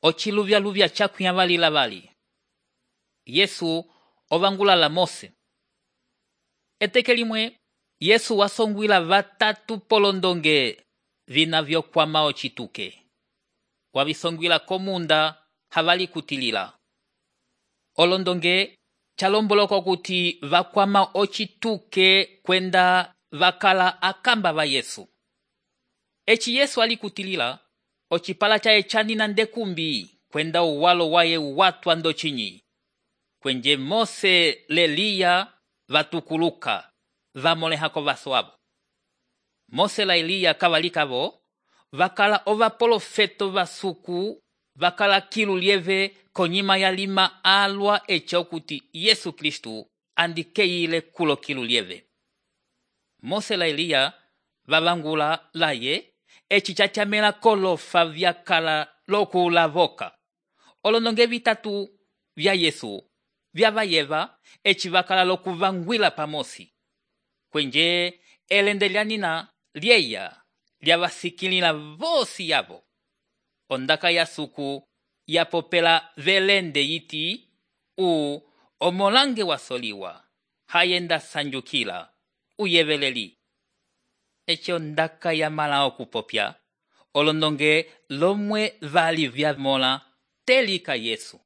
ochiluvya chakuya valila vali. Yesu ovangula la Mose. Eteke limwe Yesu wasongwila vatatu polondonge vinavyokwama ochituke. Wavisongwila komunda havali kutilila. Olondonge chalomboloko kuti vakwama ochituke kwenda vakala akamba va Yesu. Echi Yesu alikutilila ochipala chae chanina ndekumbi kwenda uwalo waye watu andochinyi. Kwenje Mose lelia vatukuluka vamolehako vaswabo. Mose la Eliya kavalikavo vakala ovapolofeto vasuku vakala kilu lieve konyima ya lima alwa echa okuti Yesu Kristu andikeile kulo kilu lieve. Mose la Eliya vavangula laye echi chachamela kolofa vyakala lokulavoka. Olondonge vitatu vya Yesu vyavayeva echi vakala lokuvangwila pamosi. Kwenje elendelianina lieya lyavasikilila vosi yavo. Ondaka ya suku yapopela velende yiti omolange wasoliwa hayenda sanjukila uyeveleli. Echi ondaka ya mala okupopya olondonge lomwe vali vya mola telika Yesu.